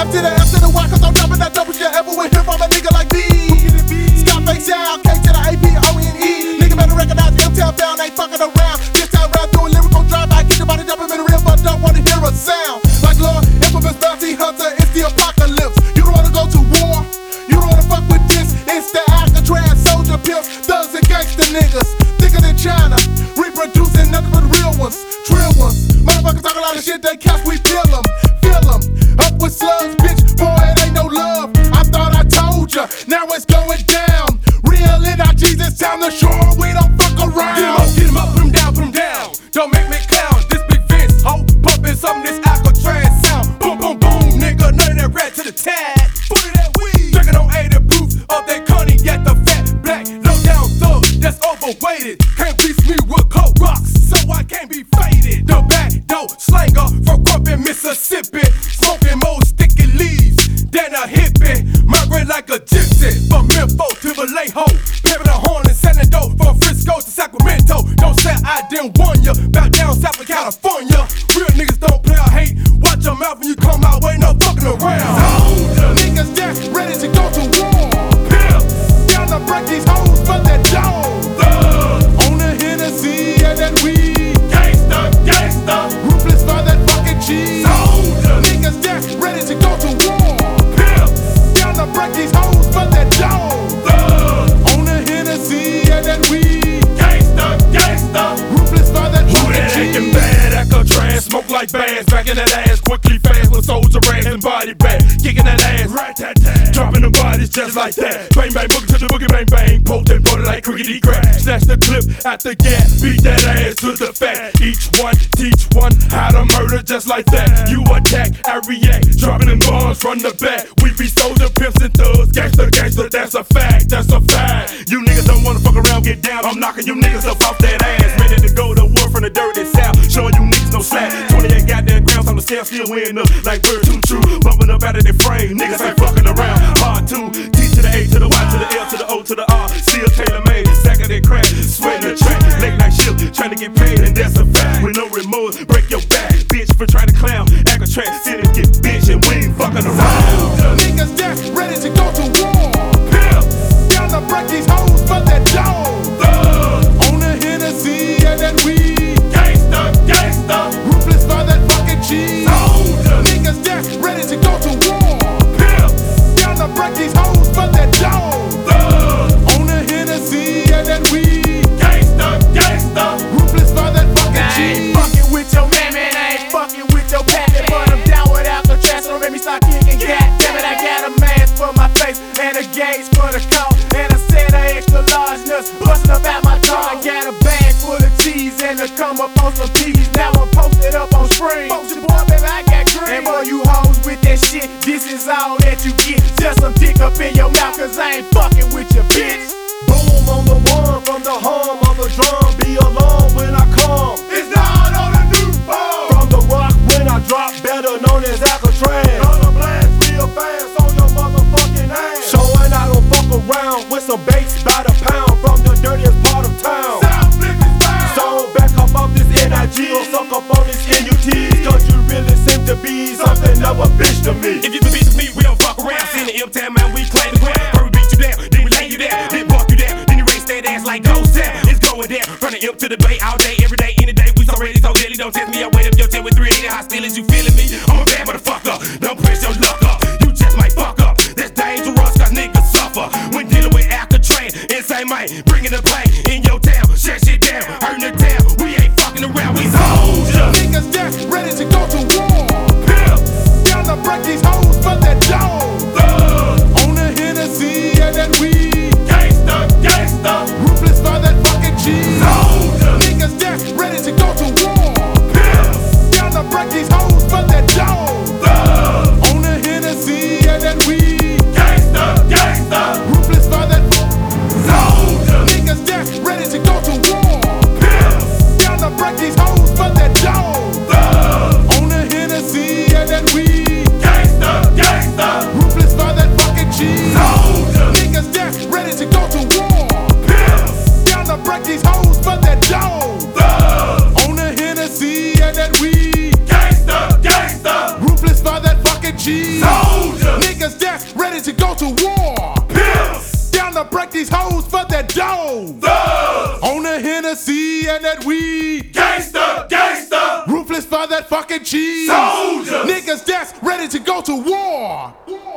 F to the F to the Y, cause I'm dropping that double shit ever with him from a nigga like me. Scarface out, K to the A-P-O-N-E. Nigga better recognize the M-Town down, ain't fucking around. This time round through a lyrical drive, I get your body jumping in the real, but don't wanna hear a sound. Like Lord, infamous bounty hunter, it's the apocalypse. You don't wanna go to war, you don't wanna fuck with this. It's the Alcatraz, soldier pimps, thugs and gangster niggas. Thicker than China, reproducing nothing but real ones, trill ones. Motherfuckers talk a lot of shit, they catch, we feel them. Up with slugs, bitch, boy, it ain't no love. I thought I told ya, now it's going down. Real NIGs, it's time to show we don't fuck around. Get him up, put him down, put him down. Don't make me clown, this big Vince, ho, pumping some of this Alcatraz sound. Boom, boom, boom, nigga, none of that rat to the tag. Booty that weed, drinking on 80 proof of that cognac, the fat, black, low down thug that's overweighted. Can't beat me with coke rocks, so I can't be faded. The back door slanger from Crump in Mississippi. Smoking more sticky leaves than a hippie. Migrate like a gypsy from Memphis to Vallejo. Pimpin' a horn in San Antonio, from Frisco to Sacramento. Don't say I didn't warn ya, back down south of California. Real niggas don't play or hate. Watch your mouth when you come out, ain't no fucking around. Niggas that's ready to go to war. Pimps down to break these hoes for that dough. On the Hennessy and that weed. Gangsta, gangsta, ruthless for that fucking cheese. Niggas that's ready to go to war. Pimps down to break these hoes for that dough. On the Hennessy and that weed. Gangsta, gangsta, ruthless for that fucking cheese. Acting bad, Alcatraz, smoke like bass. Back in that ass, quickly fast with soldier rags and body bag. Kicking that ass, rat-tat-tat, dropping them bodies just like that. Bang bang, boogie to the boogie, bang bang. Potent, brought it like crickety crack. Snatch the clip at the gap, beat that ass to the fat. Each one, teach one how to murder just like that. You attack, I react, dropping them bombs from the back. We be soldier pimps and thugs, gangster, gangster, that's a fact, that's a fact. You niggas don't wanna fuck around, get down. I'm knocking you niggas up off that ass. Ready to go to war from the dirty south, showing you niggas no slack. 28 goddamn grams on the scale, still weighing up like bird too true. Bumping up out of their frame, niggas ain't fucking around. Hard to T to the A to the Y to the L to the O to the R. Still tailor made, sack of that crack, sweating the track. Late night shift, trying to get paid, and that's a fact. With no remorse, break your back, bitch, for trying to clown. Alcatraz, sit and get bitch, and we ain't fucking around. Niggas that's ready to go to war. Pimps down to break these hoes for that dough. On the Hennessy and that weed. Gangsta, gangsta, ruthless for that fucking cheese. Niggas that's ready to go to war. Pimps down to break these hoes for that dough. On the Hennessy and that weed. Gangsta, gangsta, ruthless for that fucking cheese. I ain't fucking with your man, I ain't fucking with your pappy. But I'm down with Alcatraz, so don't make me start kicking. Goddammit, I got a mask for my face and a gauge for the coat. And a set of extra large nuts busting up out my jaw. I got a bag full of cheese and to come up on some peas. Now I'm posted up on screen. Folks, your boy, baby, I got green. And boy, you hoes with that shit, this is all that you get. Just some dick up in your mouth, cause I ain't fucking with your bitch. Boom on the one, from the hum of the drum. Be alarmed when I come. It's not on the new phone. From the rock when I drop, better known as Alcatraz. Gonna blast real fast on your motherfucking ass. Showing I don't fuck around with some bass by the pound from the dirtiest part of town. South Memphis bound. So back up off this NIG or suck up on this NUT. Cause you really seem to be something of a bitch to me. If you the bitch to me, we don't fuck around. Send the M-Town man, we claim the ground. First we beat you down, then we lay you down, then walk you down, then you race that ass like Ghost Town. It's going down, from the M to the Bay, all day, every day, any day. We so ready, so deadly. Don't test me, I wait up your 10 with 380 hostilities. You feeling me? I'm a bad motherfucker. Don't press your luck up. You just might fuck up. That's dangerous, cause niggas suffer when dealing with Alcatraz. Insane man, bringing the pain in your town. Shut shit down, hurting the town. We ain't fucking around, we soldiers. Niggas that's ready to go to war. Pimps down to break these hoes for that dough. On the Hennessy and that weed. Gangsta, gangsta, ruthless for that fucking cheese. Niggas that's ready to go to war. Pimps down to break these hoes for that dough. On the Hennessy and that weed. Gangsta, gangsta, ruthless for that niggas that's ready to go to war. Pimps down to break these hoes for that dough. On the Hennessy and that weed. Gangsta, gangsta, ruthless for that fucking cheese. Niggas that's ready to go to war. Pimps down to break these hoes for that dough. On the Hennessy and that weed. Gangsta, gangsta, ruthless for that fucking cheese. to go to war. Pimps, Down to break these hoes for that dough. thugs, On the Hennessy and that weed. gangsta, gangsta, Ruthless for that fucking cheese. soldiers, Niggas that's ready to go to war.